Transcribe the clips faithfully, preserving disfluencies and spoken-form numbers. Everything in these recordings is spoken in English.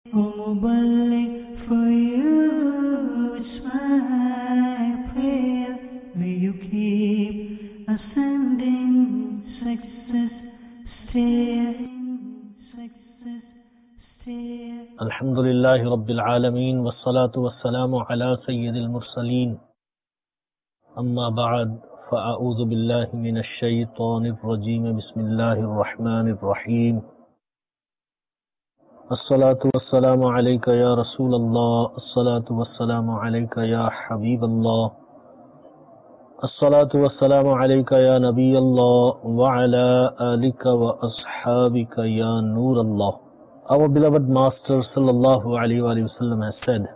Mubarak for you, it's my prayer. May you keep ascending success, stair, success, stair. Alhamdulillahi Rabbil Alameen, wassalatu wassalamu ala Sayyidil Mursaleen. Amma ba'd, fa'a'udhu billahi minash shaytanir rajeem, bismillahir rahmanir rahim. As-salatu wassalamu alayka ya Rasulallah, as-salatu wassalamu alayka ya Habiballah, as-salatu wassalamu alayka ya Nabiyallah, wa ala alika wa ashabika ya Nurallah. Our beloved Master sallallahu alayhi wa sallam has said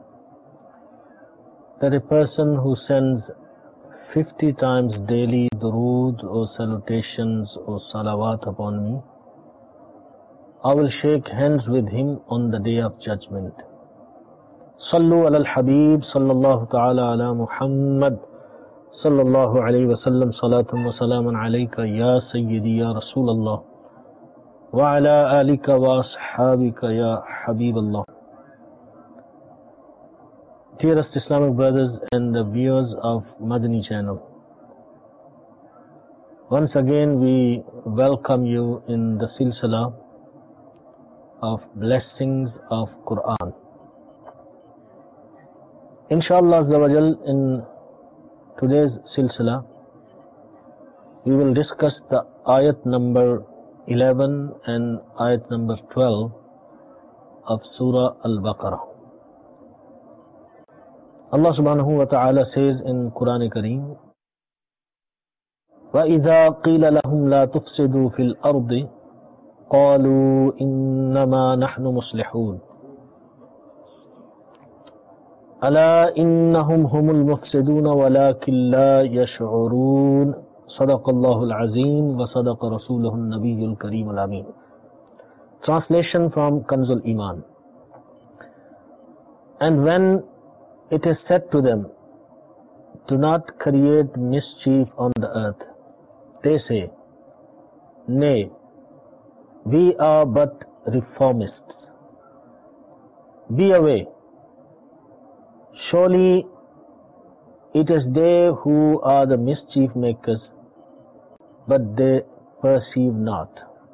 that a person who sends fifty times daily durood or salutations or salawat upon me, I will shake hands with him on the day of judgment. Sallu ala al-Habib sallallahu ta'ala ala Muhammad sallallahu alayhi wa sallam, salatun wa salaman alayka ya Sayyidi ya Rasulallah, wa ala alika wa ashabika ya Habiballah. Dearest Islamic brothers and the viewers of Madani channel, once again we welcome you in the silsila of blessings of Quran. Inshallah Azawajal, in today's silsila we will discuss the ayat number eleven and ayat number twelve of Surah Al-Baqarah. Allah subhanahu wa ta'ala says in Quran Kareem, وَإِذَا قِيلَ لَهُمْ لَا تُفْسِدُوا فِي الْأَرْضِ قالوا إنما نحن مصلحون ألا إنهم هم المفسدون ولكن لا يشعرون صدق الله العظيم وصدق رسوله النبي الكريم الأمين. Translation from Kanzul Iman. And when it is said to them, do not create mischief on the earth, they say, nay, we are but reformists. Be away. Surely it is they who are the mischief makers, but they perceive not.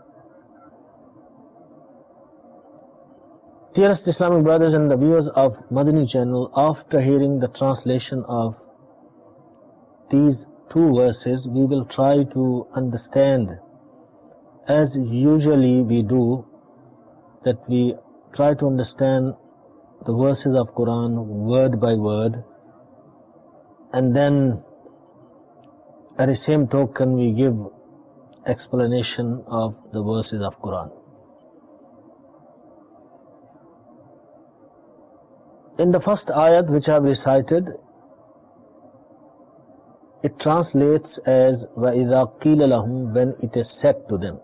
Dearest Islamic brothers and the viewers of Madani channel, after hearing the translation of these two verses, we will try to understand, as usually we do, that we try to understand the verses of Quran word by word, and then at the same token we give explanation of the verses of Quran. In the first ayat which I have recited, it translates as وَإِذَا قِيلَ لَهُمْ, when it is said to them.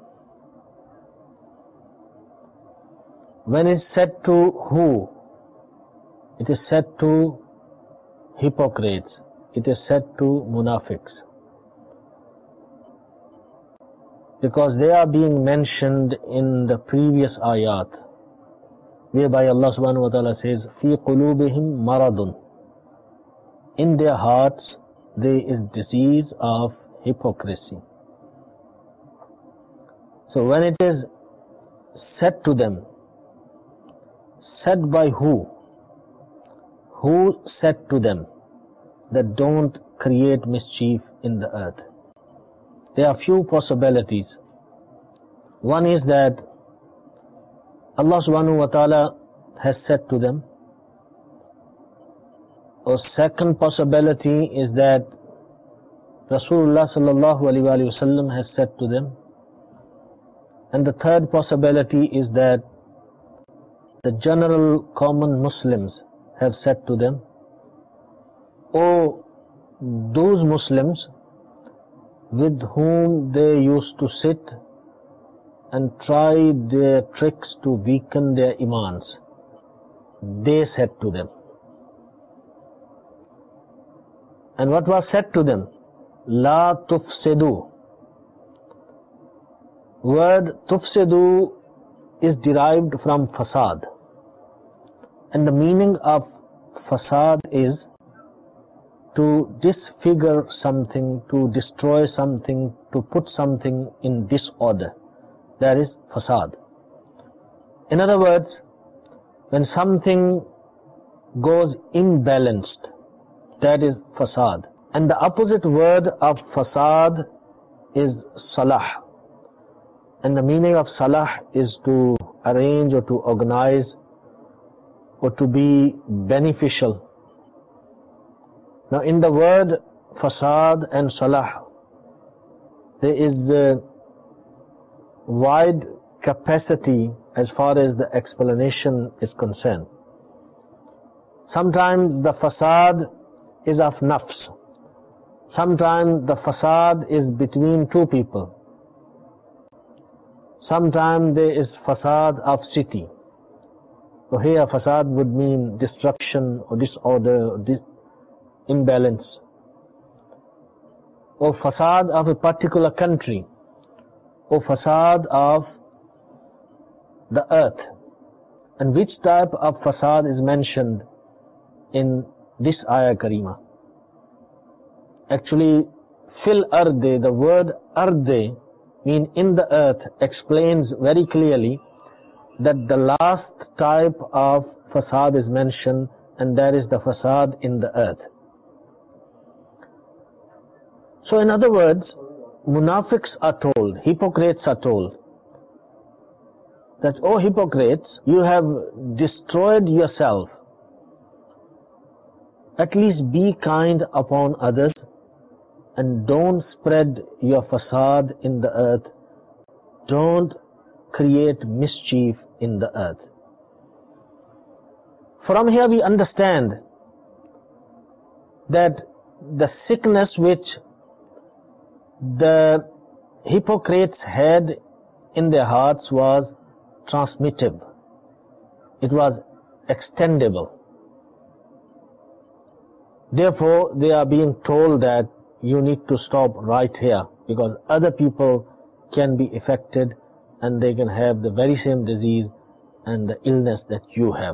When it is said to who? It is said to hypocrites. It is said to munafiqs. Because they are being mentioned in the previous ayat, whereby Allah subhanahu wa ta'ala says, فِي قُلُوبِهِمْ مَرَضٌ, in their hearts there is disease of hypocrisy. So when it is said to them, said by who? Who said to them that don't create mischief in the earth? There are few possibilities. One is that Allah subhanahu wa ta'ala has said to them. A second possibility is that Rasulullah sallallahu alaihi wasallam has said to them. And the third possibility is that the general common Muslims have said to them, or those Muslims with whom they used to sit and try their tricks to weaken their imans, they said to them. And what was said to them? La tufsidu. Word tufsidu is derived from fasad. And the meaning of fasad is to disfigure something, to destroy something, to put something in disorder. That is fasad. In other words, when something goes imbalanced, that is fasad. And the opposite word of fasad is salah. And the meaning of salah is to arrange or to organize or to be beneficial. Now in the word fasad and salah, there is a wide capacity as far as the explanation is concerned. Sometimes the fasad is of nafs. Sometimes the fasad is between two people. Sometimes there is fasad of city. So here fasad would mean destruction or disorder or dis- imbalance. Or fasad of a particular country. Or fasad of the earth. And which type of fasad is mentioned in this ayah karima? Actually, fil arde, the word arde, mean in the earth, explains very clearly that the last type of fasad is mentioned, and that is the fasad in the earth. So in other words, munafiqs are told, hypocrites are told, that, O hypocrites, you have destroyed yourself. At least be kind upon others and don't spread your fasad in the earth. Don't create mischief in the earth. From here we understand that the sickness which the hypocrites had in their hearts was transmittive. It was extendable. Therefore, they are being told that you need to stop right here, because other people can be affected and they can have the very same disease and the illness that you have.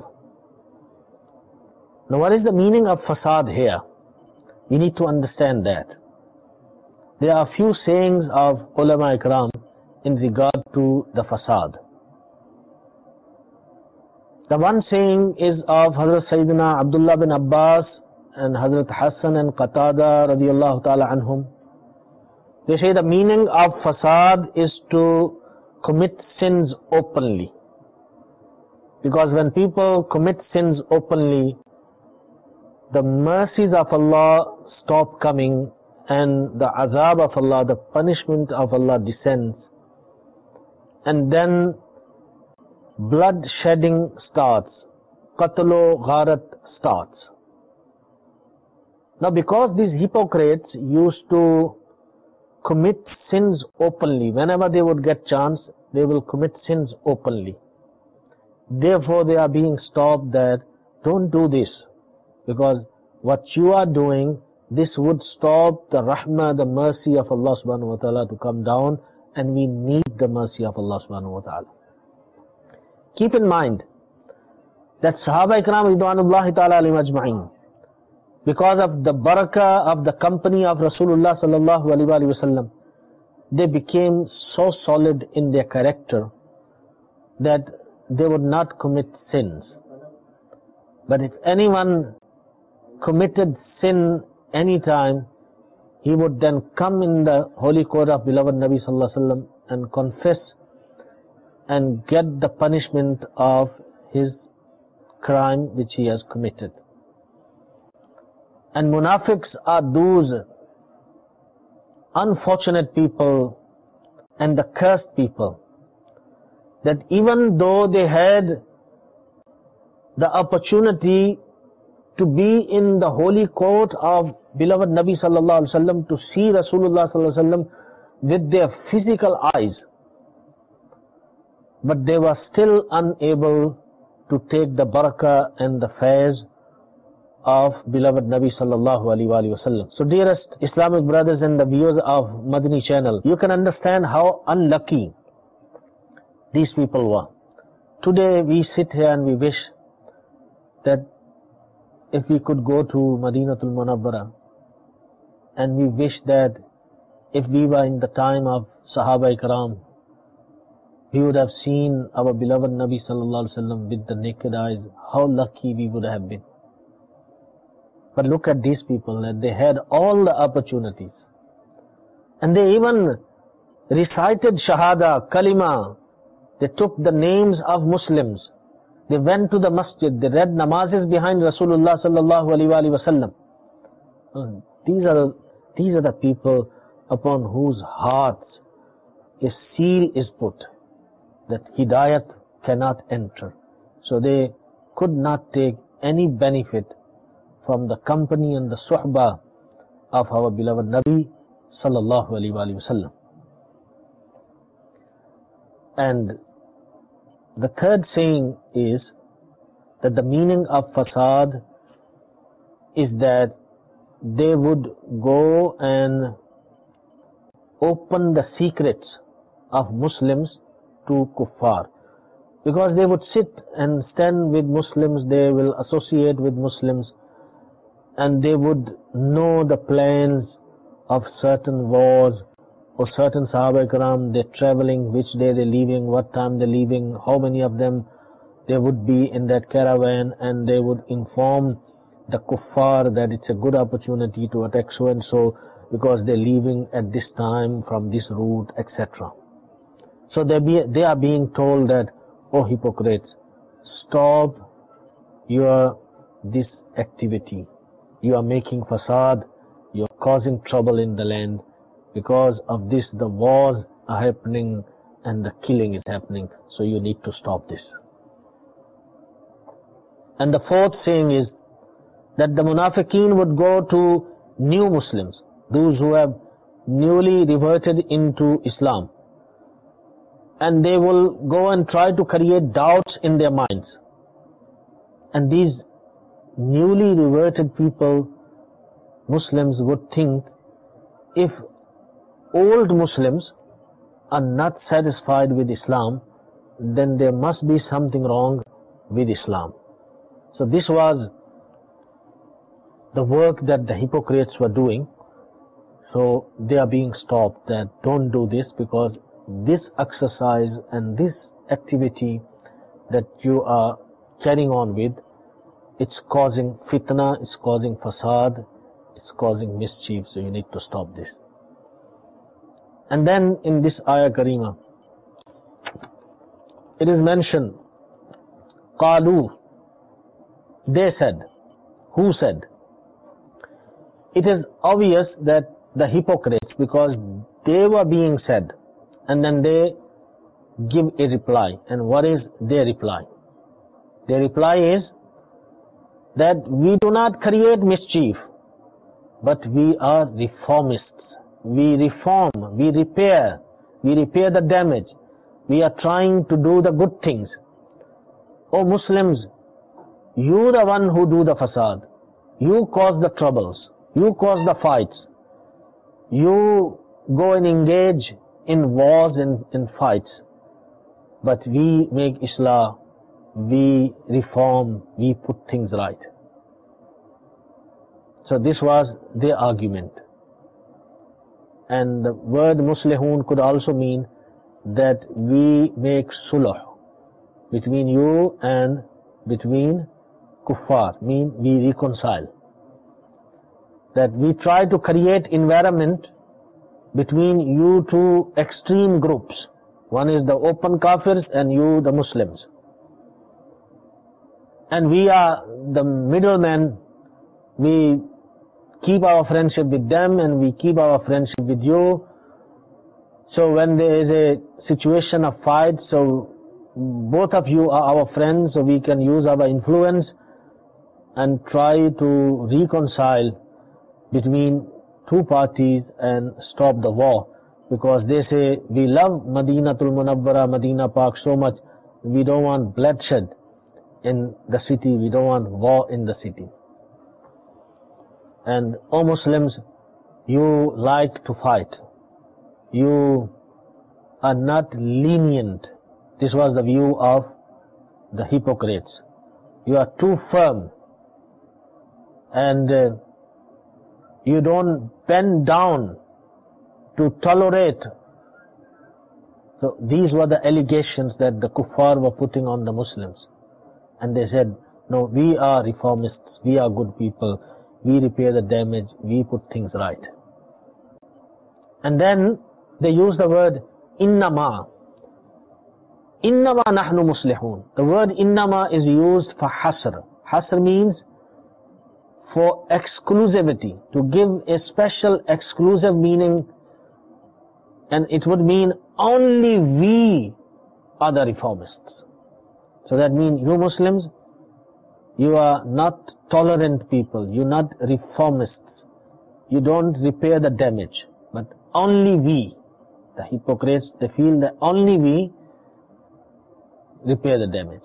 Now, what is the meaning of fasad here? We need to understand that. There are few sayings of ulama ikram in regard to the fasad. The one saying is of Hazrat Sayyidina Abdullah bin Abbas and Hazrat Hassan and Qatada radiyallahu ta'ala anhum. They say the meaning of fasad is to commit sins openly. Because when people commit sins openly, the mercies of Allah stop coming and the azab of Allah, the punishment of Allah descends. And then blood shedding starts. Qatlo gharat starts. Now because these hypocrites used to commit sins openly, whenever they would get chance, they will commit sins openly. Therefore they are being stopped that don't do this, because what you are doing, this would stop the rahmah, the mercy of Allah subhanahu wa ta'ala to come down, and we need the mercy of Allah subhanahu wa ta'ala. Keep in mind that Sahaba Ikram ridwanullahi ta'ala alayhim ajma'in, because of the barakah of the company of Rasulullah sallallahu alaihi wasallam, they became so solid in their character that they would not commit sins. But if anyone committed sin any time, he would then come in the holy court of beloved Nabi sallallahu alaihi wasallam and confess and get the punishment of his crime which he has committed. And munafiqs are those unfortunate people and the cursed people that even though they had the opportunity to be in the holy court of beloved Nabi sallallahu alaihi wasallam, to see Rasulullah sallallahu alaihi wasallam with their physical eyes, but they were still unable to take the barakah and the faiz of beloved Nabi sallallahu alaihi wasallam. So dearest Islamic brothers and the viewers of Madani channel, you can understand how unlucky these people were. Today we sit here and we wish that if we could go to Madinatul Munawwara and we wish that if we were in the time of Sahaba Ikram, we would have seen our beloved Nabi Sallallahu Alaihi Wasallam with the naked eyes, how lucky we would have been. But look at these people, that they had all the opportunities. And they even recited Shahada, Kalima. They took the names of Muslims. They went to the masjid. They read namazes behind Rasulullah Sallallahu Alaihi Wasallam. These are, these are the people upon whose hearts a seal is put, that Hidayat cannot enter. So they could not take any benefit from the company and the suhbah of our beloved Nabi Sallallahu Alaihi Wasallam. And the third saying is that the meaning of fasad is that they would go and open the secrets of Muslims to kuffar. Because they would sit and stand with Muslims, they will associate with Muslims, and they would know the plans of certain wars or certain Sahaba Ikram, they're traveling, which day they're leaving, what time they're leaving, how many of them they would be in that caravan, and they would inform the kuffar that it's a good opportunity to attack so and so because they're leaving at this time from this route, et cetera. So they be, they are being told that, oh hypocrites, stop your this activity. You are making fasad, you are causing trouble in the land. Because of this, the wars are happening and the killing is happening. So you need to stop this. And the fourth saying is that the munafiqeen would go to new Muslims, those who have newly reverted into Islam, and they will go and try to create doubts in their minds. And these newly reverted people, Muslims, would think, if old Muslims are not satisfied with Islam, then there must be something wrong with Islam. So this was the work that the hypocrites were doing. So they are being stopped that don't do this, because this exercise and this activity that you are carrying on with, it's causing fitna, it's causing fasad, it's causing mischief, so you need to stop this. And then in this ayah Karima, it is mentioned, Qalu, they said. Who said? It is obvious that the hypocrites, because they were being said, and then they give a reply. And what is their reply? Their reply is that we do not create mischief, but we are reformists. We reform, we repair, we repair the damage. We are trying to do the good things. Oh Muslims, you the one who do the fasad. You cause the troubles. You cause the fights. You go and engage in wars and in fights. But we make Islah, we reform, we put things right. So this was their argument. And the word muslihun could also mean that we make sulh between you and between kuffar, mean we reconcile. That we try to create environment between you two extreme groups. One is the open kafirs and you the Muslims. And we are the middlemen. We keep our friendship with them and we keep our friendship with you. So when there is a situation of fight, so both of you are our friends, so we can use our influence and try to reconcile between two parties and stop the war. Because they say, we love Madinatul Munawwara, Madina Park so much, we don't want bloodshed in the city, we don't want war in the city. And O Muslims, you like to fight. You are not lenient. This was the view of the hypocrites. you are too firm, and uh, you don't bend down to tolerate. So these were the allegations that the kuffar were putting on the Muslims. And they said, no, we are reformists, we are good people, we repair the damage, we put things right. And then they use the word innama. Innama nahnu muslihun. The word innama is used for hasr. Hasr means for exclusivity, to give a special exclusive meaning, and it would mean only we are the reformists. So that means you Muslims, you are not tolerant people, you're not reformists, you don't repair the damage, but only we, the hypocrites, they feel that only we repair the damage.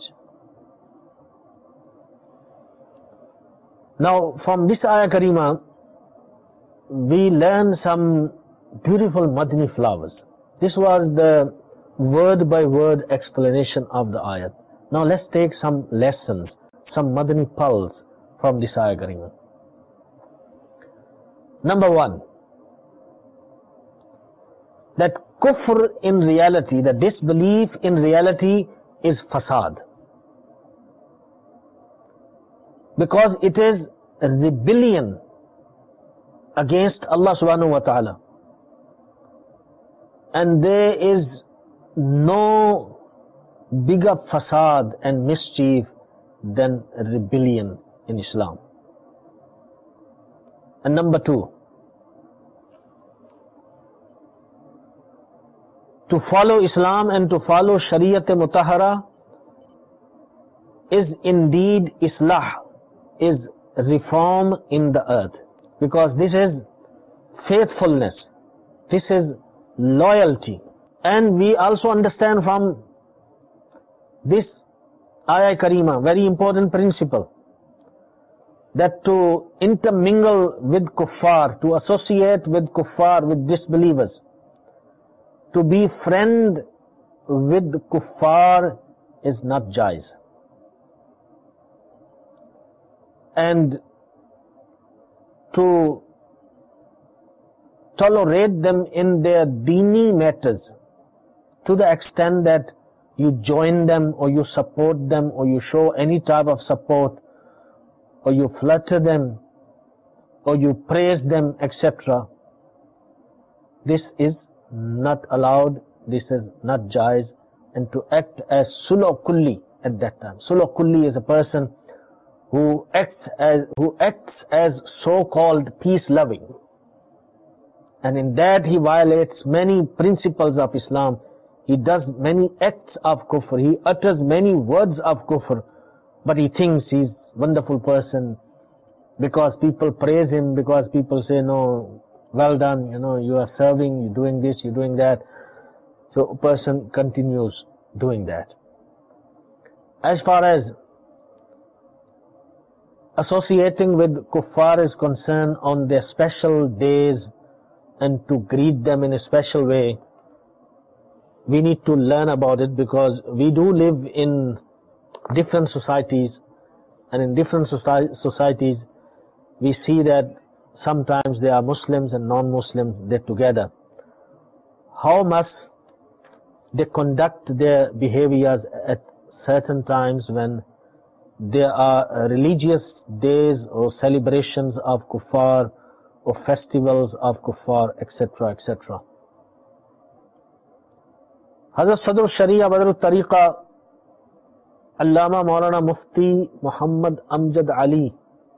Now from this ayah karima, we learn some beautiful Madani flowers. This was the word by word explanation of the ayat. Now let's take some lessons, some Madani pearls from this ayah karima. Number one, that kufr in reality, the disbelief in reality is fasad. Because it is a rebellion against Allah subhanahu wa ta'ala. And there is no bigger fasad and mischief than rebellion in Islam. And number two, to follow Islam and to follow Shariat Mutahhara is indeed Islah, is reform in the earth. Because this is faithfulness, this is loyalty. And we also understand from this ayah karima, very important principle, that to intermingle with kuffar, to associate with kuffar, with disbelievers, to be friend with kuffar is not jaiz. And to tolerate them in their deeni matters to the extent that you join them or you support them or you show any type of support or you flatter them or you praise them, et cetera. This is not allowed, this is not jaiz. And to act as sulh kulli at that time. Sulh kulli is a person who acts as who acts as so-called peace-loving. And in that he violates many principles of Islam. He does many acts of kufr. He utters many words of kufr. But he thinks he's a wonderful person because people praise him, because people say, no, well done, you know, you are serving, you're doing this, you're doing that. So a person continues doing that. As far as associating with kuffar is concerned on their special days and to greet them in a special way, we need to learn about it, because we do live in different societies, and in different soci- societies we see that sometimes there are Muslims and non-Muslims, they're together. How must they conduct their behaviors at certain times when there are religious days or celebrations of kuffar or festivals of kuffar, et cetera, et cetera. Hazrat Sadr Sharia Badr Tariqa Allama Maulana Mufti Muhammad Amjad Ali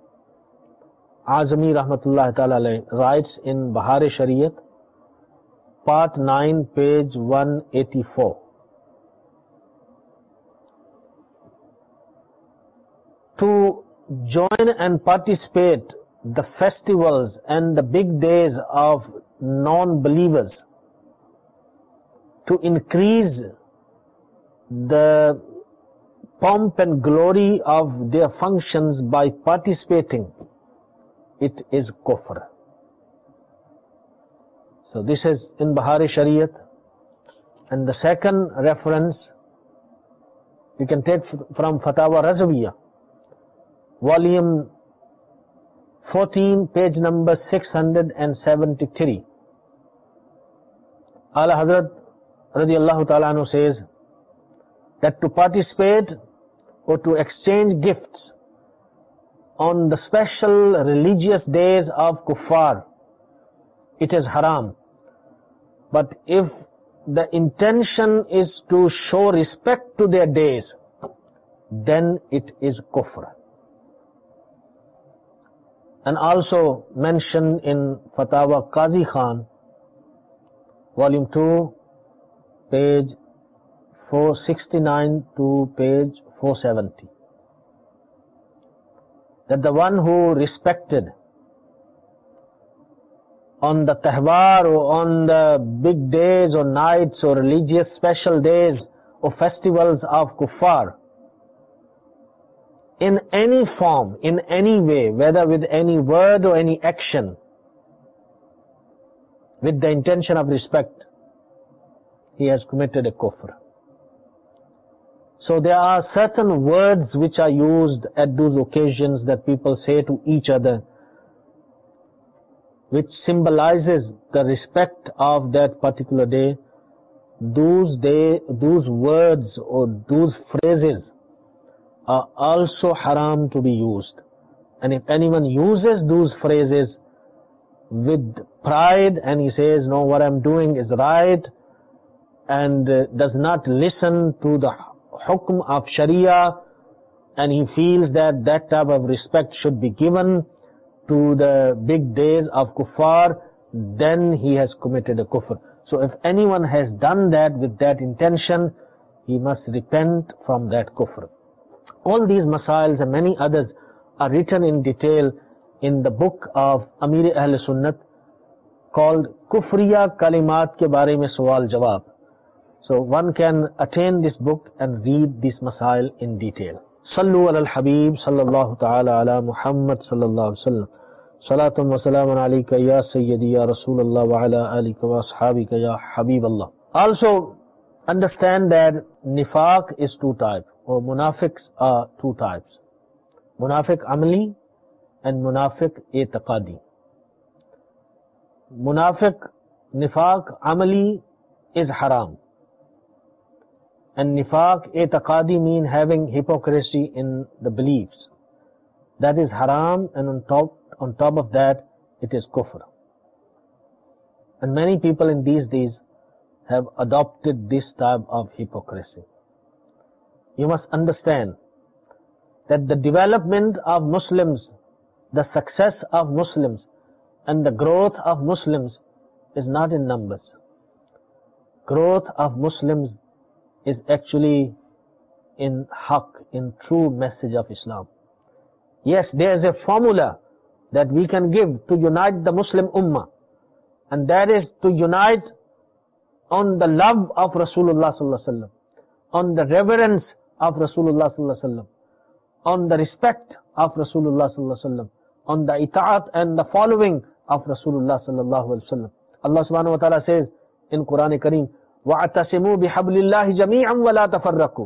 Azmi Rahmatullah Ta'ala alayhi writes in Bahar Shariat, part nine, page one eighty-four. To join and participate the festivals and the big days of non-believers, to increase the pomp and glory of their functions by participating, it is kufr. So this is in Bahari Shariat. And the second reference we can take from Fatawa Razawiyah, volume fourteen, page number six hundred seventy-three. Ala Hazrat radiallahu ta'ala anhu says that to participate or to exchange gifts on the special religious days of kuffar, it is haram. But if the intention is to show respect to their days, then it is kufr. And also mentioned in Fatawa Qazi Khan, volume two, page four sixty-nine to page four seventy, that the one who respected on the tahwar or on the big days or nights or religious special days or festivals of kuffar, in any form, in any way, whether with any word or any action, with the intention of respect, he has committed a kufr. So there are certain words which are used at those occasions that people say to each other, which symbolizes the respect of that particular day. Those day, those words or those phrases are also haram to be used. And if anyone uses those phrases with pride and he says, no, what I'm doing is right, and uh, does not listen to the hukm of Sharia, and he feels that that type of respect should be given to the big days of kuffar, then he has committed a kufr. So if anyone has done that with that intention, he must repent from that kufr. All these masails and many others are written in detail in the book of Amir Ahl Sunnat called Kufriya Kalimat ke bare mein Sawal Jawab. So one can attain this book and read this masail in detail. Sallu ala al-Habib sallallahu ta'ala ala Muhammad sallallahu alaihi wasallam. Salatum wa salamun alayka ya Sayyidi ya Rasulullah wa ala alika wa ashabika ya Habib Allah. Also understand that nifaq is two types, or munafiqs are two types. Munafiq amali and munafiq i'tiqadi. Munafiq nifaq amali is haram. And nifaq i'tiqadi mean having hypocrisy in the beliefs. That is haram, and on top, on top of that, it is kufr. And many people in these days have adopted this type of hypocrisy. You must understand that the development of Muslims, the success of Muslims, and the growth of Muslims is not in numbers. Growth of Muslims is actually in haqq, in true message of Islam. Yes, there is a formula that we can give to unite the Muslim Ummah, and that is to unite on the love of Rasulullah sallallahu alaihi wasallam, on the reverence of Rasulullah sallallahu alaihi wasallam, on the respect of Rasulullah sallallahu alaihi wasallam, on the ita'at and the following of Rasulullah sallallahu alaihi wasallam. Allah subhanahu wa ta'ala says in Quran Kareem, وَاعْتَصِمُوا بِحَبْلِ اللَّهِ جَمِيعًا وَلَا تَفَرَّقُوا.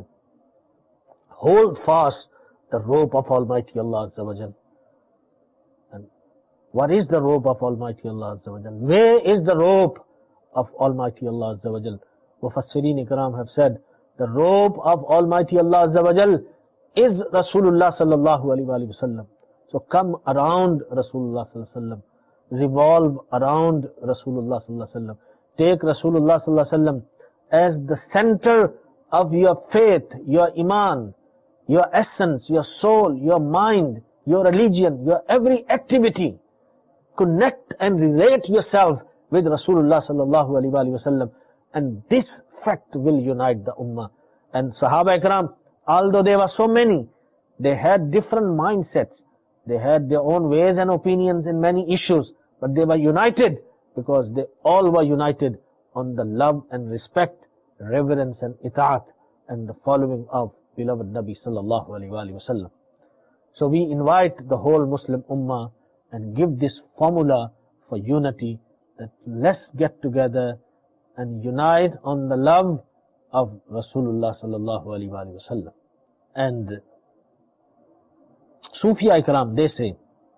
Hold fast the rope of Almighty Allah Azza wa Jal. And what is the rope of Almighty Allah Azza wa Jal? Where is the rope of Almighty Allah Azza wa Jal? Mufassirin Ikram have said, the rope of Almighty Allah Azza wa Jal is Rasulullah sallallahu alaihi wa sallam. So come around Rasulullah sallallahu alaihi wa sallam. Revolve around Rasulullah sallallahu alaihi wa sallam. Take Rasulullah sallallahu alaihi wa sallam as the center of your faith, your iman, your essence, your soul, your mind, your religion, your every activity. Connect and relate yourself with Rasulullah sallallahu alaihi wa sallam, and this fact will unite the ummah. And Sahaba Ikram, although there were so many, they had different mindsets. They had their own ways and opinions in many issues, but they were united because they all were united on the love and respect, reverence and ita'at, and the following of beloved Nabi sallallahu alaihi wa sallam. So we invite the whole Muslim Ummah and give this formula for unity, that let's get together and unite on the love of Rasulullah sallallahu alaihi wa sallam. And Sufiya Ikram, they say,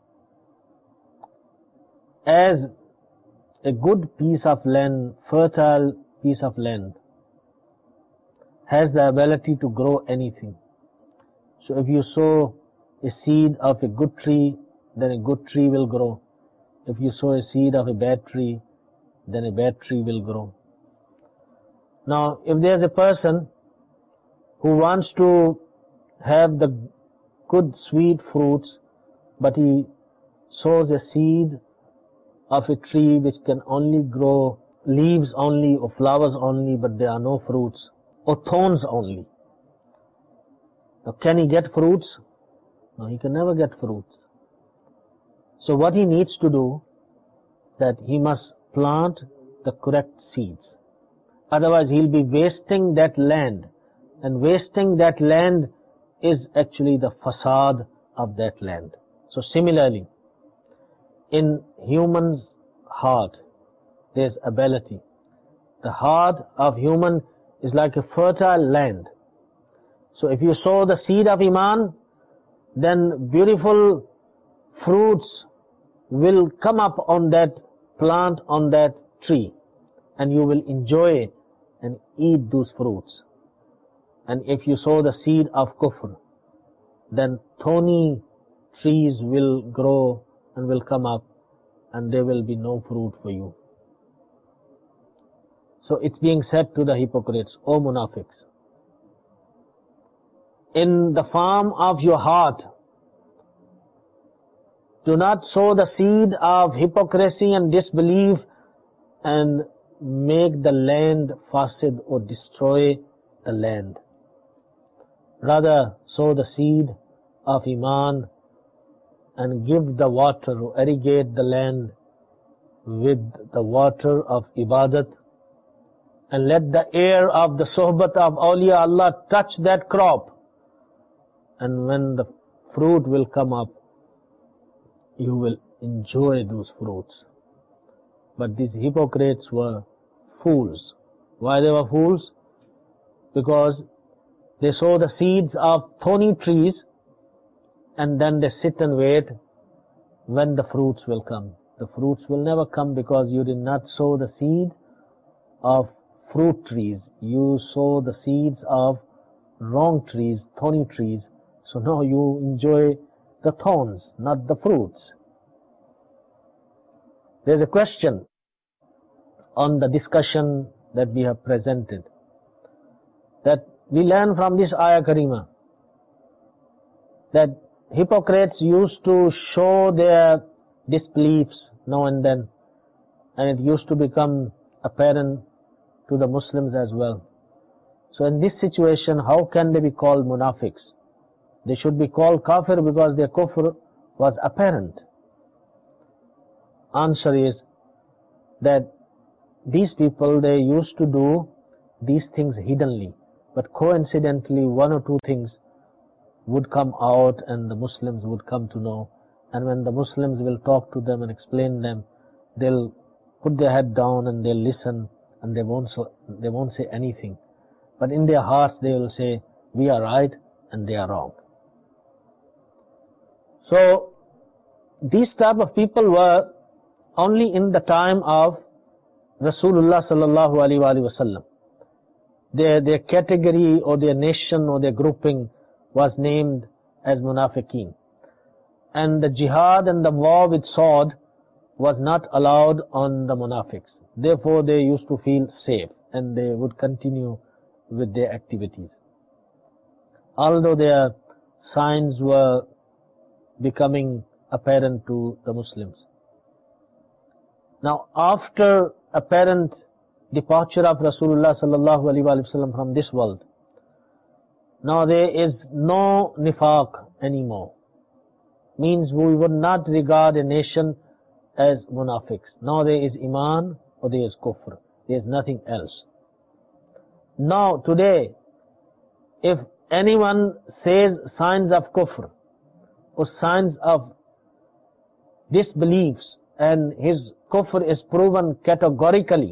as a good piece of land, fertile piece of land, has the ability to grow anything. So if you sow a seed of a good tree, then a good tree will grow. If you sow a seed of a bad tree, then a bad tree will grow. Now, if there's a person who wants to have the good sweet fruits, but he sows a seed of a tree which can only grow leaves only or flowers only, but there are no fruits, or thorns only. Now, can he get fruits? No, he can never get fruits. So what he needs to do, that he must plant the correct seeds. Otherwise he'll be wasting that land, and wasting that land is actually the facade of that land. So similarly, in human's heart, there's ability. The heart of human is like a fertile land. So if you sow the seed of Iman, then beautiful fruits will come up on that plant, on that tree, and you will enjoy and eat those fruits. And if you sow the seed of kufr, then thorny trees will grow and will come up, and there will be no fruit for you. So it's being said to the hypocrites, O munafiqs, in the farm of your heart, do not sow the seed of hypocrisy and disbelief and make the land fasid or destroy the land. Rather, sow the seed of Iman and give the water, or irrigate the land with the water of Ibadat, and let the air of the sohbat of awliya Allah touch that crop, and when the fruit will come up, you will enjoy those fruits. But these hypocrites were fools. Why they were fools? Because they sow the seeds of thorny trees, and then they sit and wait when the fruits will come. The fruits will never come because you did not sow the seed of fruit trees. You sow the seeds of wrong trees, thorny trees. So now you enjoy the thorns, not the fruits. There's a question on the discussion that we have presented, that we learn from this ayah karima that hypocrites used to show their disbeliefs now and then, and it used to become apparent to the Muslims as well. So in this situation, how can they be called munafiqs? They should be called kafir because their kufr was apparent. Answer is that these people, they used to do these things hiddenly, but coincidentally one or two things would come out and the Muslims would come to know, and when the Muslims will talk to them and explain them, they'll put their head down and they'll listen, and they won't so, they won't say anything. But in their hearts they will say, we are right and they are wrong. So these type of people were only in the time of Rasulullah sallallahu alaihi wasallam. Their, their category or their nation or their grouping was named as munafiqeen. And the jihad and the war with sword was not allowed on the munafiqs. Therefore they used to feel safe and they would continue with their activities. Although their signs were becoming apparent to the Muslims. Now after apparent departure of Rasulullah sallallahu alaihi wasallam from this world, now there is no nifaq anymore. Means we would not regard a nation as munafiqs. Now there is iman or there is kufr. There is nothing else. Now today, if anyone says signs of kufr or signs of disbeliefs and his kufr is proven categorically,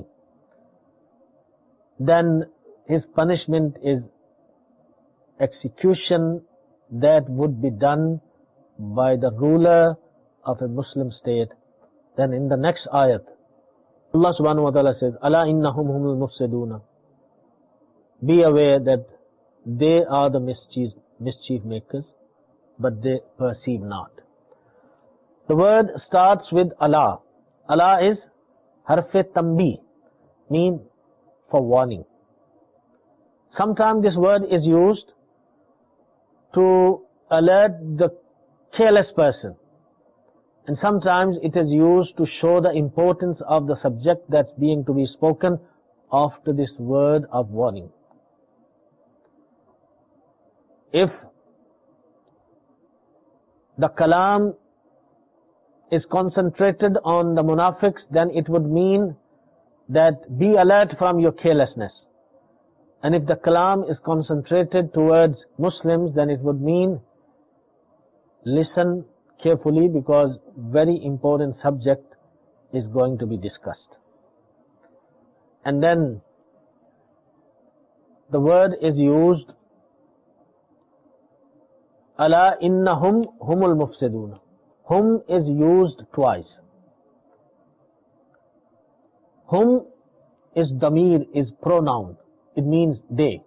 then his punishment is execution that would be done by the ruler of a Muslim state, then in the next ayat, Allah subhanahu wa ta'ala says, Ala innahum humul mufsiduna. Be aware that they are the mischief, mischief makers, but they perceive not. The word starts with Allah. Allah is harf-e tambi, mean for warning. Sometimes this word is used to alert the careless person, and sometimes it is used to show the importance of the subject that's being to be spoken after this word of warning. If the kalam is concentrated on the munafiqs, then it would mean that be alert from your carelessness. And if the kalam is concentrated towards Muslims, then it would mean listen carefully, because very important subject is going to be discussed. And then the word is used, Ala innahum humul mufsidun. Hum is used twice. Hum is damir, is pronoun. It means they.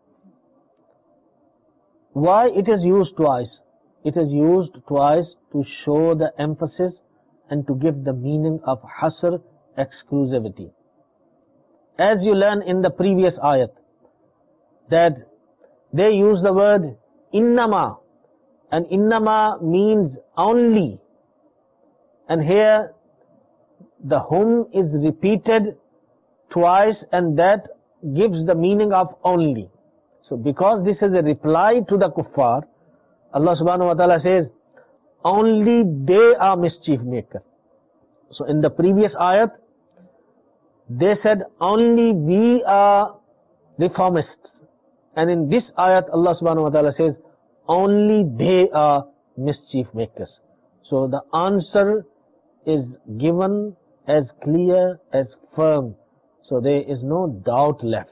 Why it is used twice? It is used twice to show the emphasis and to give the meaning of hasr, exclusivity. As you learn in the previous ayat, that they use the word innama, and innama means only, and here the hum is repeated twice, and that gives the meaning of only. So because this is a reply to the kuffar, Allah subhanahu wa ta'ala says, only they are mischief makers. So in the previous ayat, they said, only we are reformists. And in this ayat, Allah subhanahu wa ta'ala says, only they are mischief makers. So the answer is given as clear, as firm. So there is no doubt left.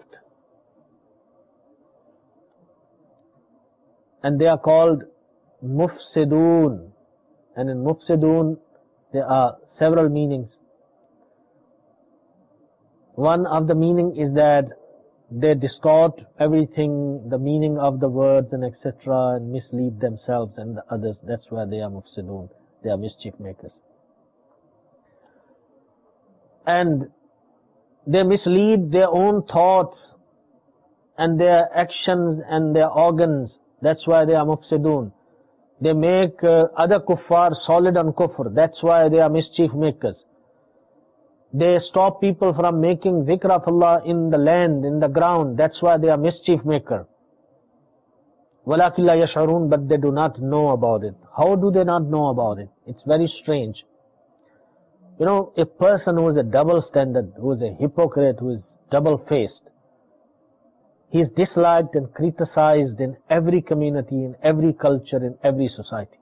And they are called mufsidun. And in mufsidun, there are several meanings. One of the meaning is that they distort everything, the meaning of the words and et cetera, and mislead themselves and the others. That's why they are mufsidun. They are mischief makers. And they mislead their own thoughts and their actions and their organs. That's why they are mufsidun. They make uh, other kuffar solid on kufr. That's why they are mischief makers. They stop people from making zikr of Allah in the land, in the ground. That's why they are mischief maker. وَلَكِنْ لَا يَشْعُرُونَ, but they do not know about it. How do they not know about it? It's very strange. You know, a person who is a double standard, who is a hypocrite, who is double-faced, he is disliked and criticized in every community, in every culture, in every society.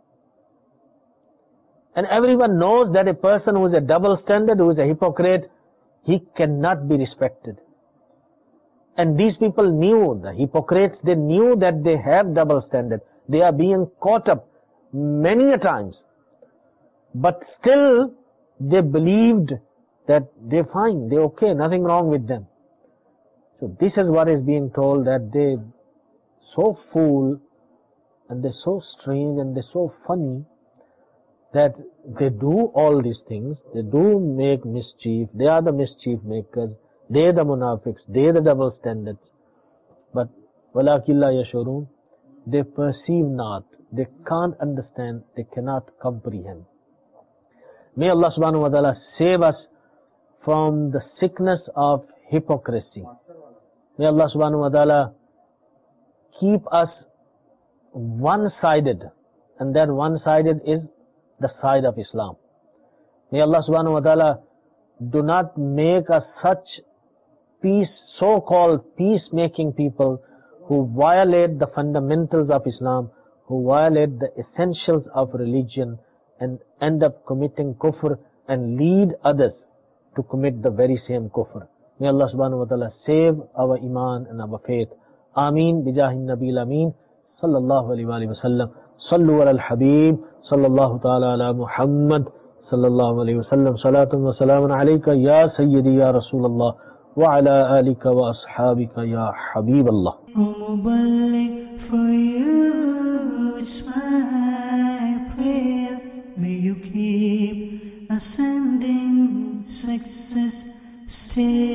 And everyone knows that a person who is a double standard, who is a hypocrite, he cannot be respected. And these people knew, the hypocrites, they knew that they have double standard. They are being caught up many a times. But still, they believed that they're fine, they're okay, nothing wrong with them. So this is what is being told, that they're so fool, and they're so strange, and they're so funny, that they do all these things, they do make mischief, they are the mischief makers, they're the munafiqs, they're the double standards. But وَلَكِنْ لَا يَشْعُرُونَ, they perceive not, they can't understand, they cannot comprehend. May Allah subhanahu wa ta'ala save us from the sickness of hypocrisy. May Allah subhanahu wa ta'ala keep us one-sided, and that one-sided is the side of Islam. May Allah subhanahu wa ta'ala do not make us such peace, so-called peacemaking people who violate the fundamentals of Islam, who violate the essentials of religion, and end up committing kufr and lead others to commit the very same kufr. May Allah subhanahu wa ta'ala save our iman and our faith. Ameen. Bijahin Nabil Ameen. Sallallahu alayhi wa sallam. Sallu ala al-Habib. Sallallahu ta'ala ala Muhammad sallallahu alayhi wa sallam. Salatun wa salamun alayka ya Sayyidi ya Rasulallah wa ala alika wa ashabika ya Habiballah. O Muballigh, for you it's my prayer. May you keep ascending success still.